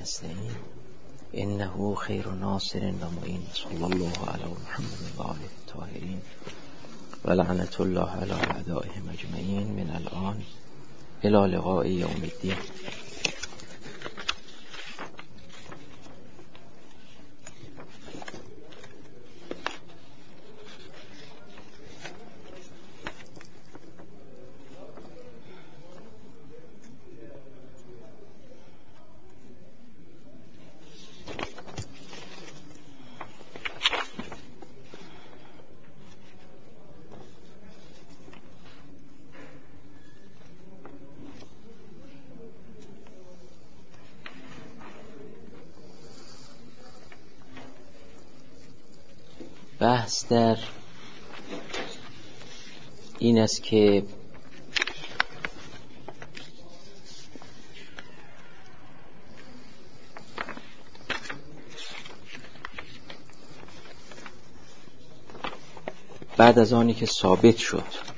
نستعين إنه خير ناصر ومعين صلى الله على محمد وآله الطاهرين ولعنة الله على أعدائهم أجمعين من الآن إلى لقاء يوم الدين. بحث در این است که بعد از آنی که ثابت شد،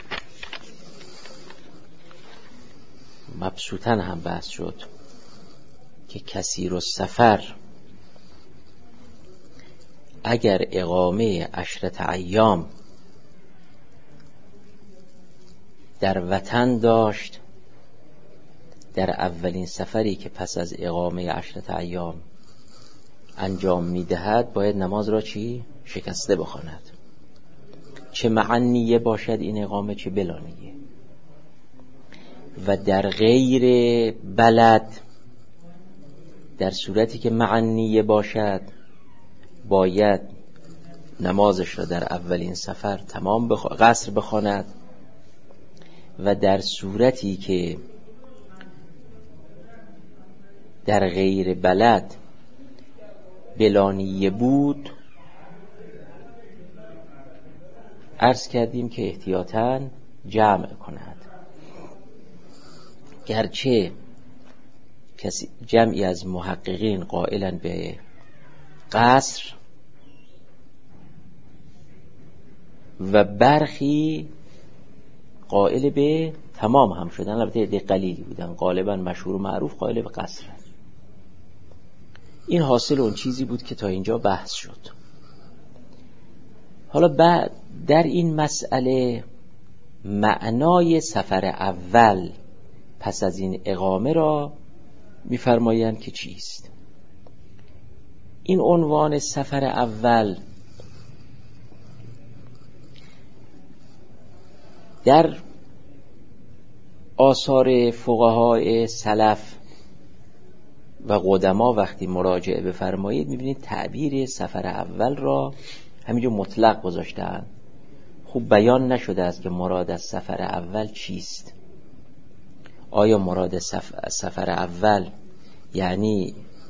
مبسوطاً هم بحث شد که کثیر السفر اگر اقامه 10 ایام در وطن داشت، در اولین سفری که پس از اقامه 10 ایام انجام میدهد باید نماز را شکسته بخواند، چه معنیه باشد این اقامه چه بلانیه. و در غیر بلد در صورتی که معنیه باشد باید نمازش را در اولین سفر تمام قصر بخواند، و در صورتی که در غیر بلد بلانیه بود عرض کردیم که احتیاطاً جمع کند، گرچه جمعی از محققین قائلن به قصر و برخی قائل به تمام هم شدن، البته عده قلیلی بودن، غالبا مشهور و معروف قائل به قصر. این حاصل اون چیزی بود که تا اینجا بحث شد. حالا بعد در این مسئله معنای سفر اول پس از این اقامه را می‌فرمایند که چیست. این عنوان سفر اول در آثار فقهای سلف و قدما وقتی مراجعه بفرمایید می‌بینید تعبیر سفر اول را همینجور مطلق گذاشتن. خوب بیان نشده است که مراد از سفر اول چیست. آیا مراد سفر اول یعنی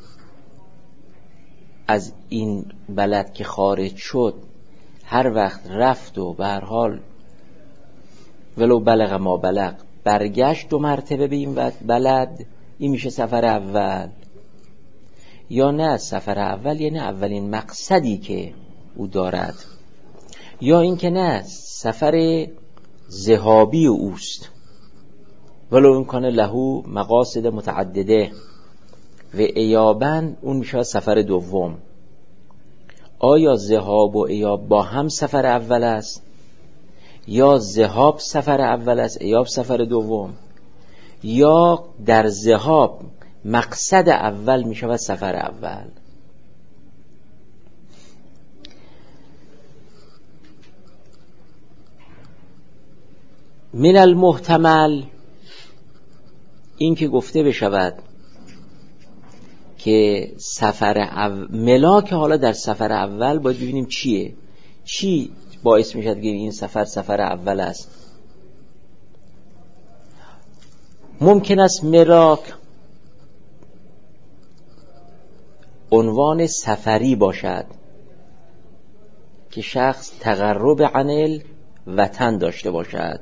از این بلد که خارج شد هر وقت رفت و به هر حال ولو بلغ ما بلغ برگشت 2 مرتبه به این بلد، این میشه سفر اول؟ یا نه سفر اول یعنی اولین مقصدی که او دارد، یا این که نه سفر ذهابی اوست ولو امکان له مقاصد متعدده و ایاباً اون میشه سفر دوم. آیا ذهاب و ایاب با هم سفر اول است، یا ذهاب سفر اول است ایاب سفر دوم، یا در ذهاب مقصد اول میشه سفر اول؟ من المحتمل این که گفته بشود که ملاک حالا در سفر اول باید ببینیم چیه، چی باعث میشد که این سفر اول است. ممکن است ملاک عنوان سفری باشد که شخص تقرب عن الوطن داشته باشد.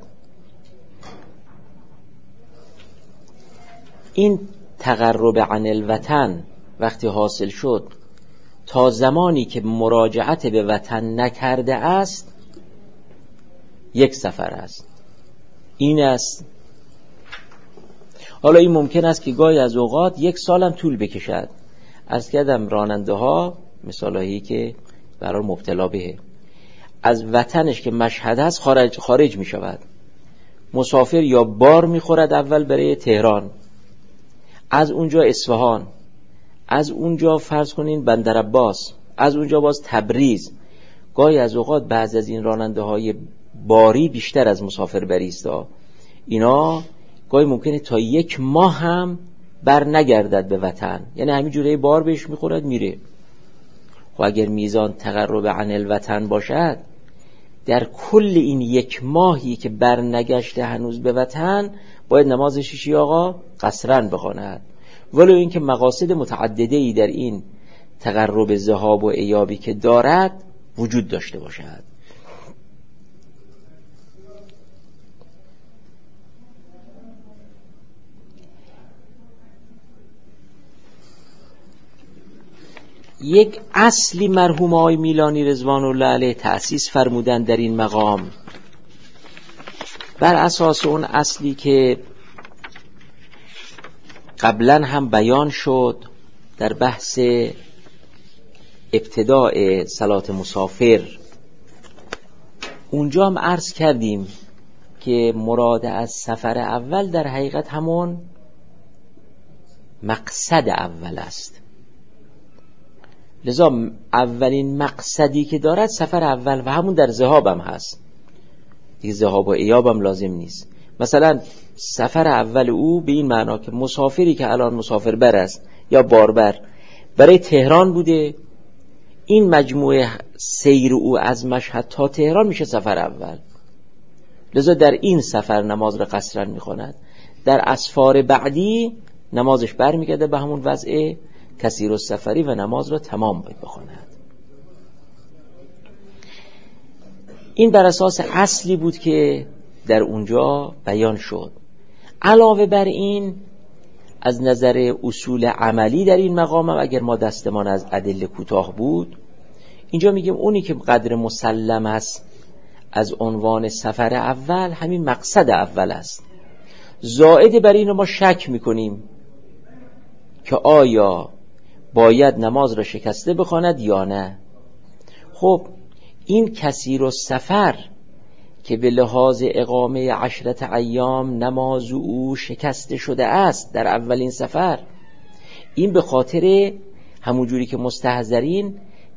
این تقرب عن الوطن وقتی حاصل شد تا زمانی که مراجعت به وطن نکرده است یک سفر است. این است. حالا این ممکن است که گاهی از اوقات 1 سال هم طول بکشد، عرض کردم راننده ها مثالایی که برای مبتلا به از وطنش که مشهد هست خارج می شود. مسافر یا بار می خورد اول برای تهران، از اونجا اصفهان، از اونجا فرض کنین بندر عباس، از اونجا باز تبریز. گاهی از اوقات بعض از این راننده های باری بیشتر از مسافر بریستا، اینا گاهی ممکنه تا 1 ماه هم بر نگردد به وطن، یعنی همین جوره بار بهش میخورد میره. خب اگر میزان تقرب عن الوطن باشد، در کل این 1 ماهی که بر نگشته هنوز به وطن باید نمازش چی آقا؟ قصرن بخواند، ولو اینکه مقاصد متعدده ای در این تقرب ذهاب و ایابی که دارد وجود داشته باشد. یک اصلی مرحوم آقای میلانی رضوان الله علیه تأسیس فرمودن در این مقام، بر اساس اون اصلی که قبلا هم بیان شد در بحث ابتداء صلات مسافر. اونجا هم عرض کردیم که مراد از سفر اول در حقیقت همون مقصد اول است، لذا اولین مقصدی که دارد سفر اول و همون در ذهاب هم هست دیگه، ذهاب و ایاب هم لازم نیست. مثلا سفر اول او به این معنا که مسافری که الان مسافر بر است یا باربر برای تهران بوده، این مجموعه سیر او از مشهد تا تهران میشه سفر اول، لذا در این سفر نماز را قصرن میخواند. در اسفار بعدی نمازش برمیگرده به همون وضع کثیر السفری و نماز را تمام باید بخواند. این بر اساس اصلی بود که در اونجا بیان شد. علاوه بر این از نظر اصول عملی در این مقام هم اگر ما دستمان از ادله کوتاه بود، اینجا میگیم اونی که قدر مسلم است از عنوان سفر اول همین مقصد اول است. زائد بر این ما شک میکنیم که آیا باید نماز را شکسته بخواند یا نه. خب این کثیر السفر که به لحاظ اقامه 10 ایام نماز او شکسته شده است در اولین سفر، این به خاطر همونجوری که مستحضرین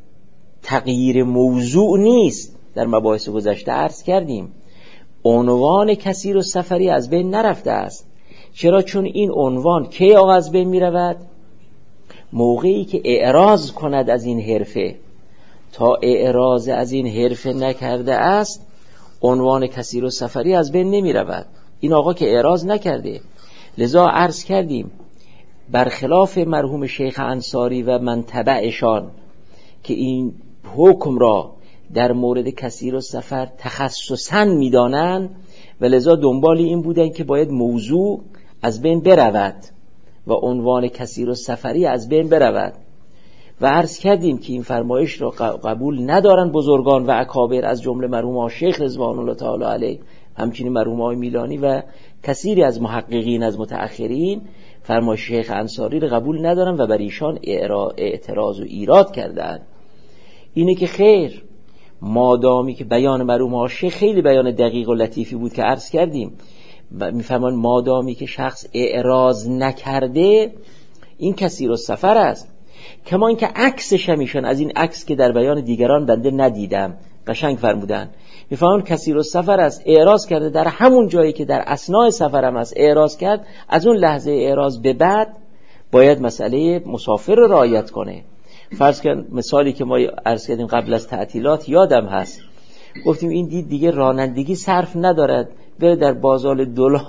تغییر موضوع نیست. در مباحث گذشته عرض کردیم عنوان کثیر السفری از بین نرفته است. چرا؟ چون این عنوان کی آغاز از بین می رود؟ موقعی که اعراض کند از این حرفه. تا اعراض از این حرفه نکرده است عنوان کثیر السفری از بین نمی رود. این آقا که اعراض نکرده، لذا عرض کردیم برخلاف مرحوم شیخ انصاری و من تبعشان که این حکم را در مورد کثیر السفر تخصصاً می دانند و لذا دنبال این بودن که باید موضوع از بین برود و عنوان کثیر السفری از بین برود. و عرض کردیم که این فرمایش را قبول ندارن بزرگان و اکابر، از جمله مرحوم شیخ رضوان الله تعالی علیه، همچنین مرحوم آقای میلانی و کثیری از محققین از متأخرین فرمایش شیخ انصاری را قبول ندارن و بر ایشان اعتراض و ایراد کردند. اینه که خیر، مادامی که بیان مرحوم شیخ خیلی بیان دقیق و لطیفی بود که عرض کردیم، میفرمان مادامی که شخص اعراض نکرده این کثیر السفر است. کما اینکه عکسش هم ایشان از این عکس که در بیان دیگران بنده ندیدم قشنگ فرمودن، میفهمون کثیر السفر است، اعراض کرده در همون جایی که در اثناء سفرم است اعراض کرد، از اون لحظه اعراض به بعد باید مسئله مسافر رو رعایت کنه. فرض کن مثالی که ما عرض کردیم قبل از تعطیلات یادم هست، گفتیم این دید دیگه رانندگی صرف ندارد، بره در بازار دلار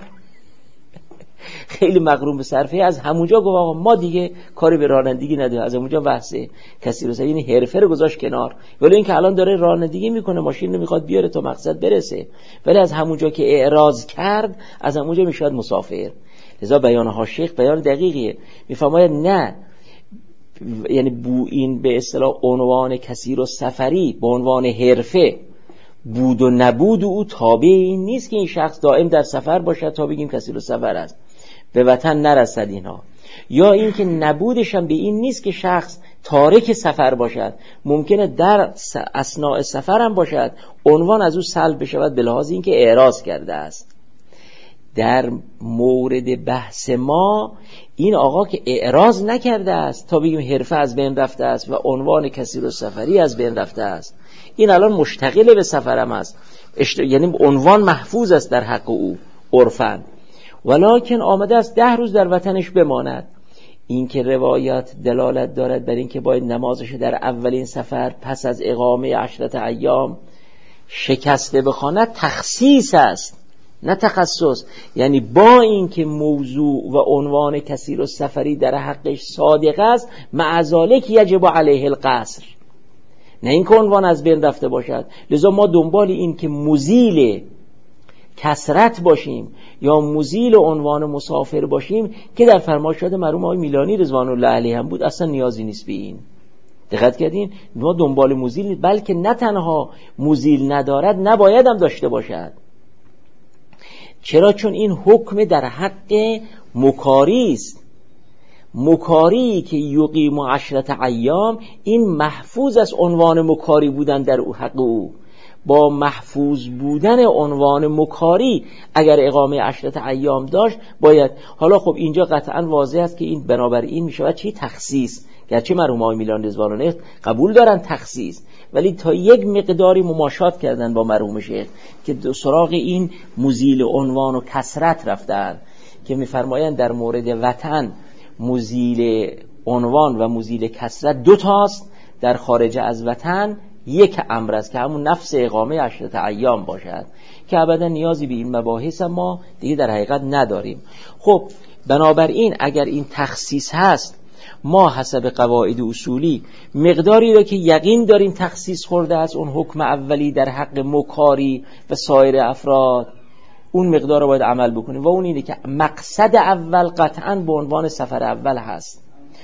خیلی مغروم به صرفه، از همونجا گفت آقا ما دیگه کاری به رانندگی نداریم، از همونجا بحثه کسی رو این حرفه رو گذاشت کنار، ولی این که الان داره رانندگی میکنه، ماشین رو میخواد بیاره تا مقصد برسه، ولی از همونجا که اعراض کرد از همونجا میشود مسافر. لذا بیان ها شیخ بیان دقیقیه، میفرماید نه، یعنی این به اصطلاح عنوان کثیر السفری به عنوان حرفه بود و نبود او تابع این نیست که این شخص دائم در سفر باشد تا بگیم کثیر السفر است، به وطن نرسد اینها، یا اینکه نبودش هم به این نیست که شخص تارک سفر باشد، ممکنه در اثناء سفر هم باشد عنوان از او سلب بشود به لحاظ اینکه اعراض کرده است. در مورد بحث ما این آقا که اعراض نکرده است تا بگیم حرفه از بین رفته است و عنوان کثیر السفری از بین رفته است، این الان مشتغل به سفرم است، یعنی عنوان محفوظ است در حق او عرفاً، ولکن آمده است 10 روز در وطنش بماند. این که روایات دلالت دارد بر این که باید نمازش در اولین سفر پس از اقامه 10 ایام شکسته بخواند تخصیص است نه تخصص. یعنی با این که موضوع و عنوان کثیر السفری در حقش صادق است، مع ذالک یجب علیه القصر، نه این که عنوان از بین رفته باشد. لذا ما دنبال این که مزیل کسرت باشیم یا مزیل عنوان مسافر باشیم که در فرمایشات مرحوم آقای میلانی رضوان الله علیه هم بود، اصلا نیازی نیست به این. دقت کردین؟ ما دنبال مزیل نیست، بلکه نه تنها مزیل ندارد نباید هم داشته باشد. چرا؟ چون این حکم در حق مکاری است. مکاری که یقیم 10 ایام این محفوظ از عنوان مکاری بودن در حق او. با محفوظ بودن عنوان مکاری اگر اقامه 10 ایام داشت باید، حالا خب اینجا قطعا واضح است که این بنابراین می شود چی؟ تخصیص. گرچه مرحوم آقای میلان رضوان الله قبول دارن تخصیص، ولی تا یک مقداری مماشات کردن با مرحوم شیخ که سراغ این مزیل عنوان و کسرت رفتن که میفرمایند در مورد وطن مزیل عنوان و مزیل کسرت 2 تاست، در خارج از وطن 1 امر است که همون نفس اقامه 10 ایام باشد که ابدا نیازی به این مباحث ما دیگه در حقیقت نداریم. خب بنابراین اگر این تخصیص هست، ما حسب قواعد اصولی مقداری را که یقین داریم تخصیص خورده است اون حکم اولی در حق مکاری و سایر افراد، اون مقدار رو باید عمل بکنیم و اون اینه که مقصد اول قطعاً به عنوان سفر اول هست.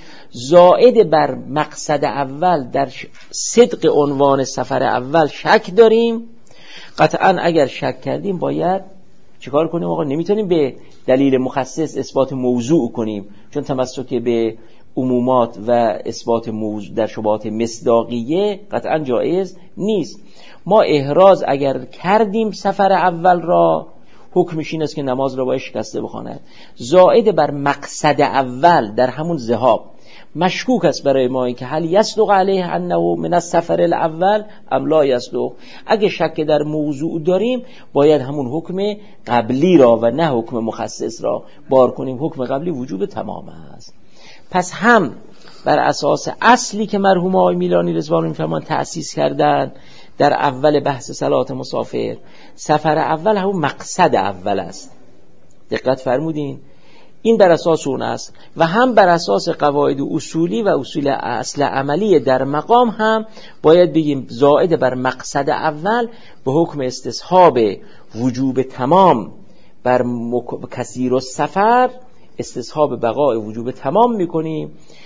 زائد بر مقصد اول در صدق عنوان سفر اول شک داریم، قطعاً اگر شک کردیم باید چیکار کنیم؟ آقا نمیتونیم به دلیل مخصص اثبات موضوع کنیم، چون تمسک به عمومات و اثبات موضوع در شبهات مصداقیه قطعاً جایز نیست. ما احراز اگر کردیم سفر اول را، حکمش این است که نماز را باید شکسته بخواند. زائد بر مقصد اول در همون ذهاب مشکوک است برای ما این که هل یصدق علیه انه من السفر الاول ام لا یصدق. اگه شک در موضوع داریم باید همون حکم قبلی را و نه حکم مخصص را بار کنیم. حکم قبلی وجوب تمام است. پس هم بر اساس اصلی که مرحوم آقای میلانی رضوان الله فرمان تأسیس کردن در اول بحث صلات مسافر، سفر اول همون مقصد اول است. دقت فرمودین؟ این بر اساس اون است و هم بر اساس قواعد اصولی و اصول اصل عملی در مقام هم باید بگیم زائد بر مقصد اول به حکم استصحاب وجوب تمام بر کثیر السفر استصحاب بقای وجوب تمام میکنیم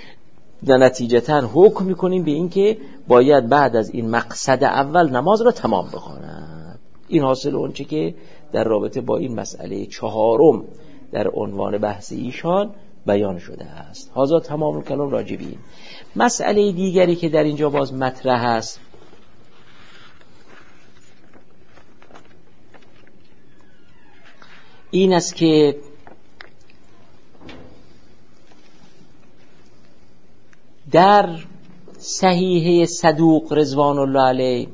و نتیجتاً حکم میکنیم به این که باید بعد از این مقصد اول نماز را تمام بخواند. این حاصل اونچه که در رابطه با این مسئله 4 در عنوان بحث ایشان بیان شده است. هذا تمام کلام راجع به این. مسئله دیگری که در اینجا باز مطرح است این است که در صحیحه صدوق رضوان الله علیه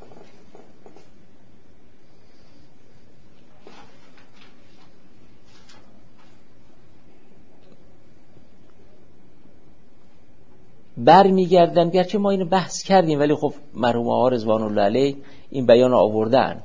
برمیگردن، گرچه ما اینو بحث کردیم ولی خب مرحوم آقا رضوان الله علیه این بیان آوردن.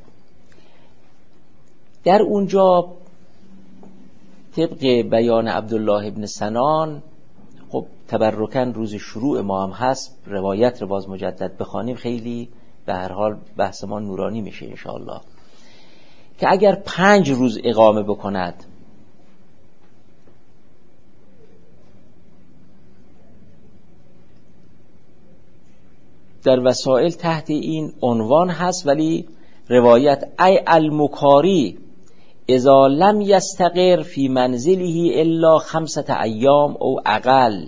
در اونجا طبق بیان عبدالله ابن سنان، خب تبرکن روز شروع ما هم هست، روایت رو باز مجدد بخوانیم خیلی به هر حال بحث ما نورانی میشه انشاءالله، که اگر 5 روز اقامه بکند در وسائل تحت این عنوان هست، ولی روایت ای المکاری اذا لم یستقر فی منزله الا 5 ایام او اقل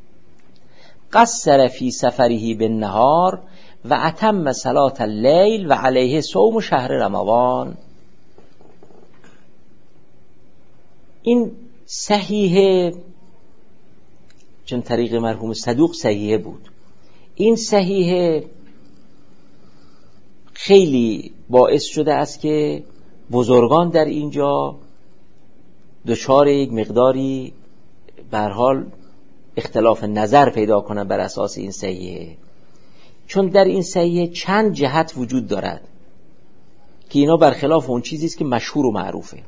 قصر فی سفره بالنهار و اتم صلاة اللیل و علیه صوم شهر رمضان. این صحیحه، چون طریق مرحوم صدوق صحیحه بود. این صحیحه خیلی باعث شده است که بزرگان در اینجا دچار یک مقداری به هر حال اختلاف نظر پیدا کنند بر اساس این صحیحه، چون در این صحیحه چند جهت وجود دارد که اینا برخلاف اون چیزی است که مشهور و معروفه.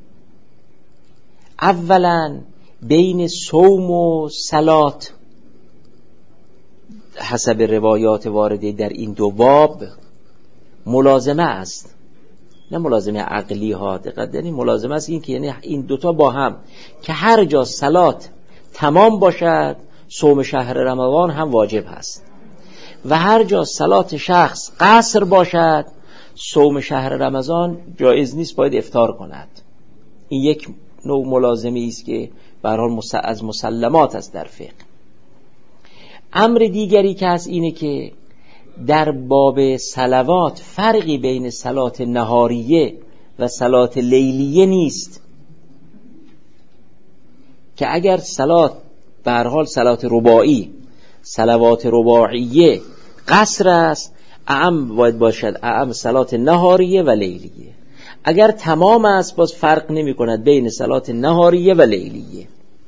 اولا بین صوم و صلات حسب روایات وارده در این دو باب ملازمه است، نه ملازمه عقلی ها، دقت یعنی ملازمه است، این که یعنی این دوتا با هم که هر جا صلات تمام باشد صوم شهر رمضان هم واجب هست و هر جا صلات شخص قصر باشد صوم شهر رمضان جایز نیست، باید افطار کند. این یک نوع ملازمه است که به هر حال از مسلمات است در فقه. امر دیگری که هست اینه که در باب صلوات فرقی بین صلات نهاریه و صلات لیلیه نیست، که اگر صلات به هر حال صلات رباعی صلوات رباعیه قصر است، اعم باید باشد اعم صلات نهاریه و لیلیه. اگر تمام است باز فرق نمی کند بین صلات نهاریه و لیلیه.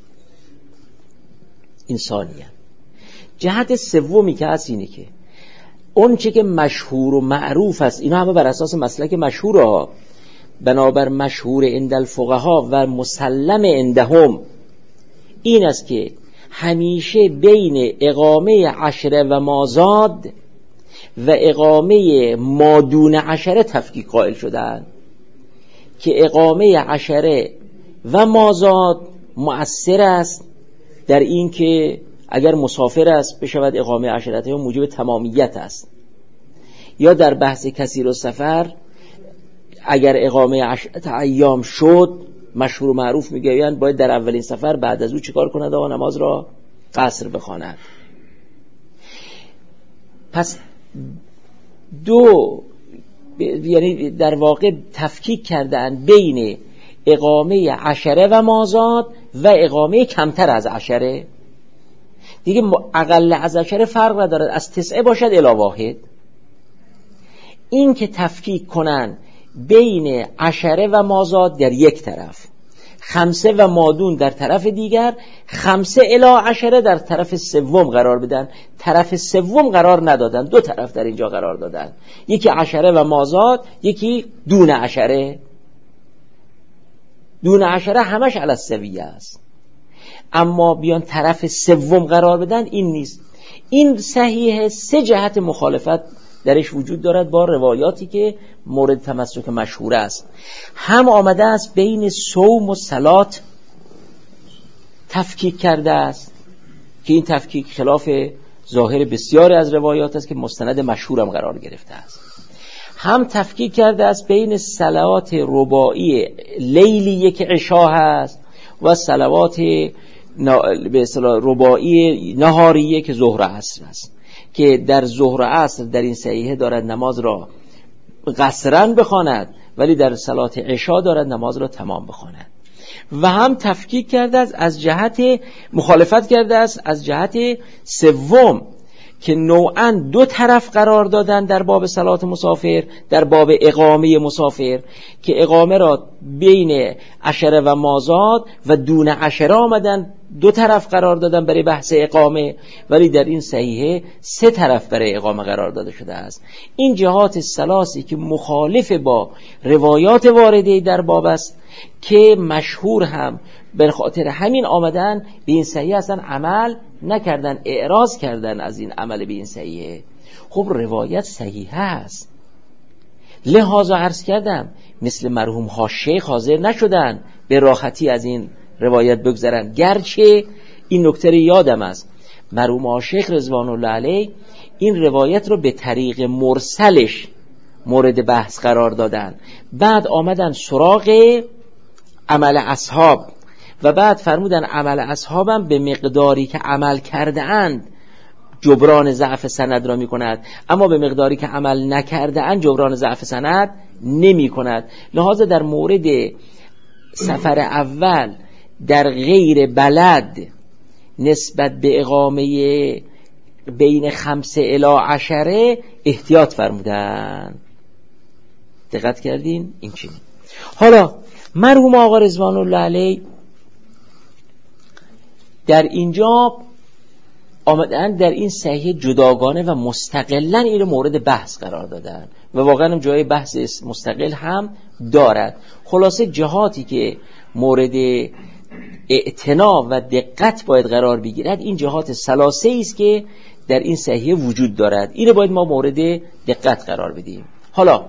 این ثانیه. جهت سومی که هست اینه که اون چه که مشهور و معروف است، اینا همه بر اساس مسلک مشهوره، بنابر مشهور عند الفقها و مسلم عندهم، این است که همیشه بین اقامه عشره و مازاد و اقامه مادون عشره تفکیک قائل شدن، که اقامه عشره و مازاد مؤثر است در این که اگر مسافر است بشود اقامه عشرته موجب تمامیت است، یا در بحث کثیر السفر اگر اقامه عشرته ایام شد مشهور و معروف میگویند باید در اولین سفر بعد از او چیکار کند؟ آقا نماز را قصر بخواند. پس دو یعنی در واقع تفکیک کردن بین اقامه عشره و مازاد و اقامه کمتر از عشره. دیگه اقل از عشره فرق ندارد، از 9 باشد الی 1. این که تفکیک کنن بین عشره و مازاد در یک طرف، 5 و مادون در طرف دیگر، 5 الی عشره در طرف سوم قرار بدن. طرف سوم قرار ندادن، دو طرف در اینجا قرار دادن، یکی عشره و مازاد، یکی دون عشره. دون عشره همش علی السویه است، اما بیان طرف سوم قرار بدن این نیست. این صحیح 3 جهت مخالفت درش وجود دارد با روایاتی که مورد تمسک مشهور است. هم آمده است بین صوم و صلات تفکیک کرده است که این تفکیک خلاف ظاهر بسیاری از روایات است که مستند مشهورم قرار گرفته است. هم تفکیک کرده است بین صلوات رباعی لیلیه که عشا هست و صلوات به اصطلاح رباعی نهاریه که ظهر و عصر است، که در ظهر و عصر در این صحیحه دارد نماز را قصرن بخواند ولی در صلات عشا دارد نماز را تمام بخواند. و هم تفکیک کرده است از جهت مخالفت کرده است از جهت سوم که نوعاً 2 طرف قرار دادن در باب صلات مسافر، در باب اقامه مسافر، که اقامه را بین عشره و مازاد و دون عشره آمدن 2 طرف قرار دادن برای بحث اقامه، ولی در این صحیحه 3 طرف برای اقامه قرار داده شده است. این جهات ثلاثی که مخالف با روایات وارده در باب است که مشهور هم به خاطر همین آمدن به این صحیحه اصلا عمل نکردن، اعراض کردن از این عمل به این صحیحه. خب روایت صحیحه است، لحاظا عرض کردم مثل مرحوم ها شیخ حاضر نشدن به راحتی از این روایت بگذرن، گرچه این نکته یادم است مرحوم ها شیخ رضوان الله علیه این روایت رو به طریق مرسلش مورد بحث قرار دادن، بعد آمدن سراغ عمل اصحاب و بعد فرمودن عمل اصحابم به مقداری که عمل کرده اند جبران ضعف سند را می کند، اما به مقداری که عمل نکرده اند جبران ضعف سند نمی کند. لذا در مورد سفر اول در غیر بلد نسبت به اقامه بین 5 الی 10 احتیاط فرمودن. دقت کردین؟ این چی؟ حالا مرحوم آقا رضوان الله علیه در اینجا آمدن در این صحیح جداگانه و مستقلاً این مورد بحث قرار دادن و واقعاً جای بحث مستقل هم دارد. خلاصه جهاتی که مورد اعتنا و دقت باید قرار بگیرد این جهات ثلاثه است که در این صحیح وجود دارد. اینو باید ما مورد دقت قرار بدیم. حالا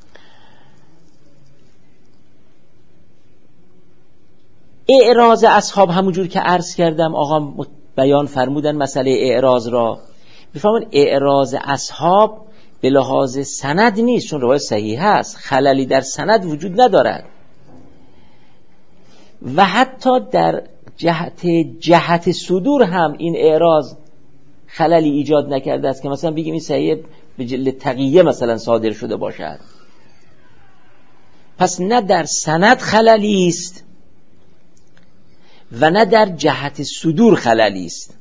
اعراض اصحاب همونجور که عرض کردم آقا بیان فرمودن مسئله اعراض را. میفهمن اعراض اصحاب به لحاظ سند نیست، چون روایت صحیح هست، خللی در سند وجود ندارد و حتی در جهت صدور هم این اعراض خللی ایجاد نکرده است که مثلا بگیم این صحیح به جل تقیه مثلا صادر شده باشد. پس نه در سند خللی است و نه در جهت صدور خللی است.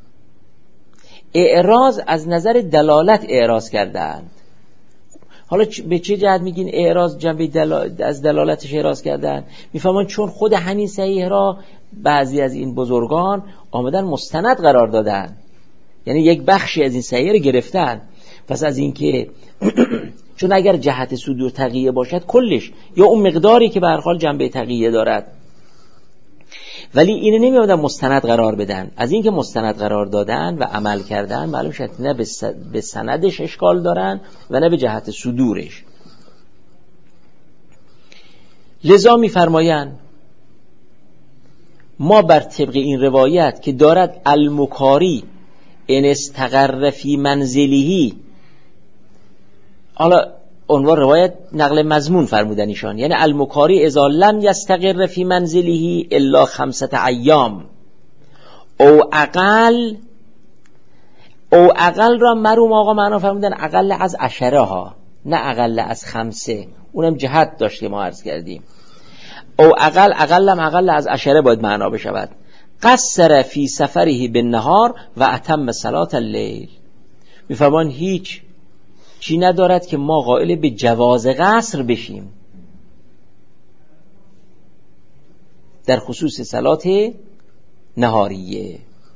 اعراض از نظر دلالت اعراض کردند. حالا به چه جهت میگین اعراض جنبه از دلالتش اعراض کردن؟ میفهمن چون خود همین صحیح را بعضی از این بزرگان آمدن مستند قرار دادن، یعنی یک بخشی از این صحیح رو گرفتن. پس از این که چون اگر جهت صدور تقیه باشد کلش یا اون مقداری که به هر حال جنبه تقیه دارد، ولی اینو نمیادن مستند قرار بدن. از این که مستند قرار دادن و عمل کردن معلوم شد نه به سندش اشکال دارن و نه به جهت صدورش. لذا میفرمایند ما بر طبق این روایت که دارد المکاری ان استقر فی منزله، حالا عنوان روایت نقل مضمون فرمودن ایشان، یعنی المکاری اذا لم یستقر فی منزله الا 5 ایام او اقل را مرحوم آقا معنا فرمودن اقل از 10 ها، نه اقل از 5، اونم جهت داشت که ما عرض کردیم. او اقل از 10 باید معنا بشود. قصر فی سفره بالنهار و اتم صلاة اللیل. میفرمان هیچ چی ندارد که ما قائل به جواز قصر بشیم در خصوص صلات نهاریه.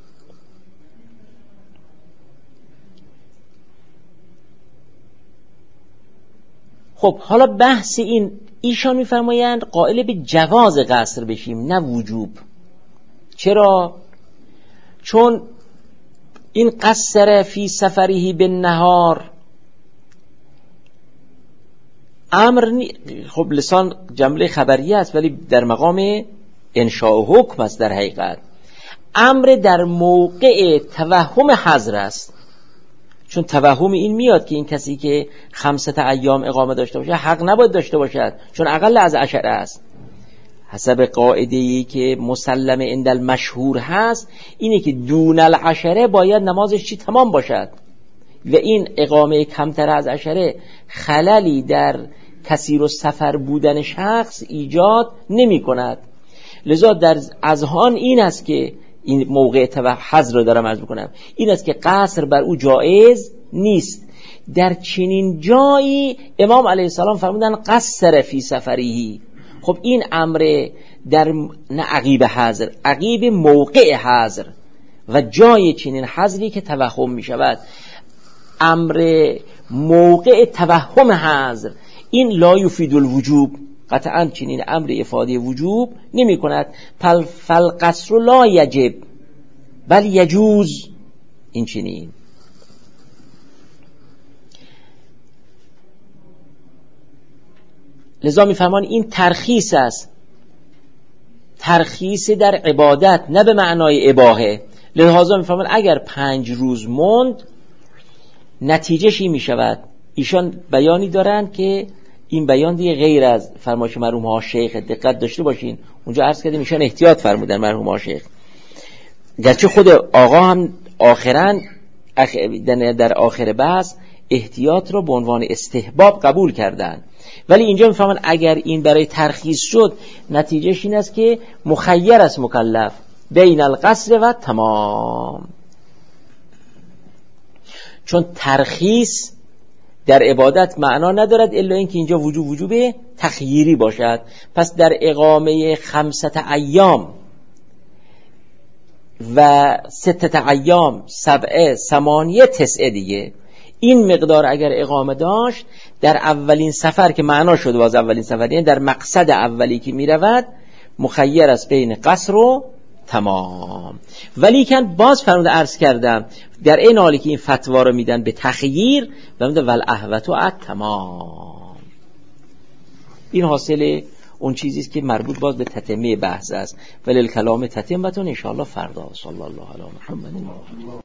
خب حالا بحث ایشان میفرمایند قائل به جواز قصر بشیم نه وجوب. چرا؟ چون این قصر فی سفره بالنهار امر خب لسان جمله خبریه است ولی در مقام انشاء حکم است. در حقیقت امر در موقع توهم حظر است، چون توهم این میاد که این کسی که 5 ایام اقامه داشته باشه حق نباید داشته باشد، چون اقل از 10 است. حسب قاعده‌ای که مسلم عند المشهور هست اینه که دون 10 باید نمازش چی تمام باشد و این اقامه کمتر از 10 خللی در کثیر و سفر بودن شخص ایجاد نمی کند. لذا در اذهان این است که این موقع حظر رو دارم عرض میکنم، این است که قصر بر او جایز نیست. در چنین جایی امام علیه السلام فرمودن قصر فی سفریه. خب این امر در نه عقیب حظر، عقیب موقع حظر و جای چنین حظری که توهم می شود. امر موقع توهم حظر این لا یفید الوجوب، قطعا چنین امر افاده وجوب نمی کند. فالقصر لا یجب بل یجوز. این چنین لذا می فرمان این ترخیص است، ترخیص در عبادت نه به معنای اباحه. لذا می فرمان اگر 5 روز موند نتیجهش این می شود. ایشان بیانی دارند که این بیان دیگه غیر از فرمایش مرحوم ها شیخ دقت داشته باشین. اونجا عرض کردیم ایشان احتیاط فرمودن مرحوم ها شیخ، گرچه خود آقا هم آخرا در آخر بحث احتیاط رو به عنوان استحباب قبول کردن، ولی اینجا میفهمن اگر این برای ترخیص شد نتیجهش این است که مخیر است مکلف بین القصر و تمام، چون ترخیص در عبادت معنا ندارد الا اینکه اینجا وجوب تخییری باشد. پس در اقامه 5 ایام و 6 ایام 7 8 9 دیگه این مقدار اگر اقامه داشت در اولین سفر که معنا شد باز اولین سفر، یعنی در مقصد اولی که می رود مخیر است بین قصر و تمام. ولی کن باز فرموده عرض کردم در این حالی که این فتوا رو میدن به تخییر و میدن والاهوت و تمام، این حاصل اون چیزی است که مربوط باز به تتمه بحث است. ولی الکلام تتمتون ان شاء الله فردا. صلی الله علی محمد.